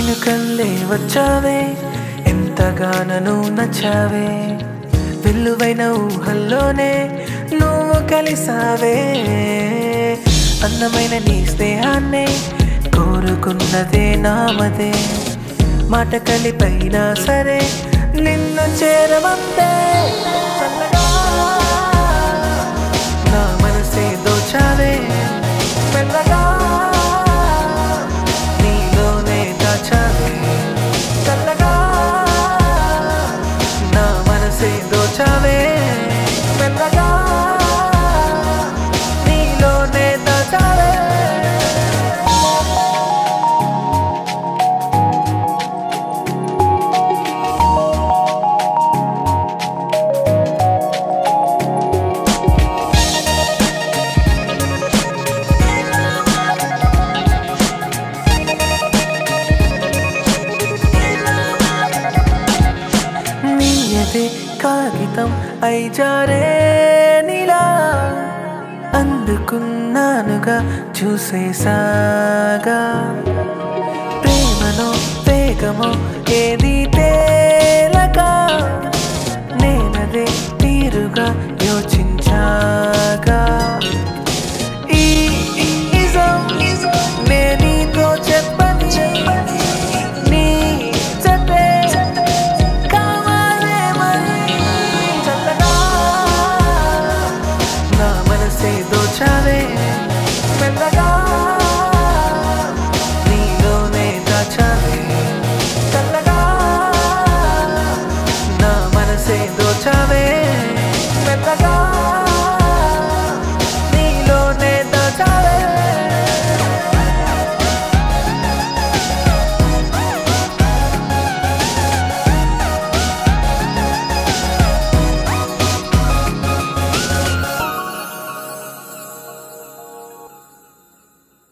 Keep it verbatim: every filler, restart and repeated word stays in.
చినుకల్లే వచ్చావే, ఎంతగానో నువ్వు నచ్చావే, వెల్లువైన ఊహల్లోనే నువ్వు కలిసావే. అందమైన నీ స్నేహాన్నే కోరుకున్నదే నామదే, మాట కలిపైనా సరే నిన్ను చేరమందే. చల్లగా నా మనసే దోచావే, మెల్లగా నీలోనే దాచావే. చల్లగా నా మనసే దోచావే, మెల్లగా నీలోనే దాచావే. కాగితం అయి జారే నీలా అందుకున్నానుగా చూసేసాగా. ప్రేమలో వేగమో ఏది తేలక నేనదే తీరుగా యోచించాగా.